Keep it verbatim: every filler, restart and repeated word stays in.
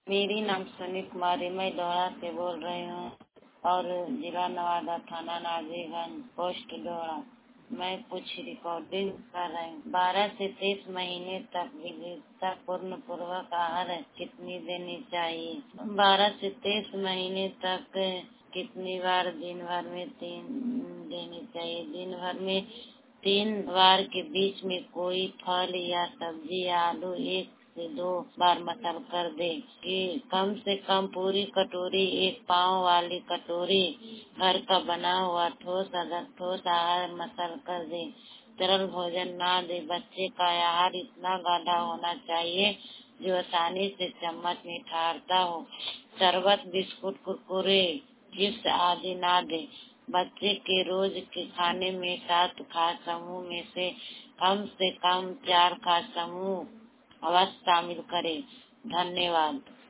मेरी नाम सुनी कुमारी, मैं दोहरा से बोल रही हूँ और जिला नवादा, थाना नाजीगंज, पोस्ट दोहरा। मैं कुछ रिकॉर्डिंग कर रही हूँ। बारह से तेईस महीने तक विविधता पूर्ण पूर्वक आहार कितनी देनी चाहिए? बारह से तेईस महीने तक कितनी बार? दिन भर में तीन देनी चाहिए। दिन भर में तीन बार के बीच में कोई फल या सब्जी या आलू एक से दो बार मसल कर दे कि कम से कम पूरी कटोरी, एक पाव वाली कटोरी घर का बना हुआ ठोस अगर ठोस आहार मसल कर दे। तरल भोजन ना दे। बच्चे का आहार इतना गाढ़ा होना चाहिए जो आसानी से चम्मच में ठहरता हो। शरबत, बिस्कुट, कुरकुरे, चिप्स आदि ना दे। बच्चे के रोज के खाने में सात खाद्य समूह में से कम से कम चार खाद्य समूह अवश्य शामिल करें। धन्यवाद।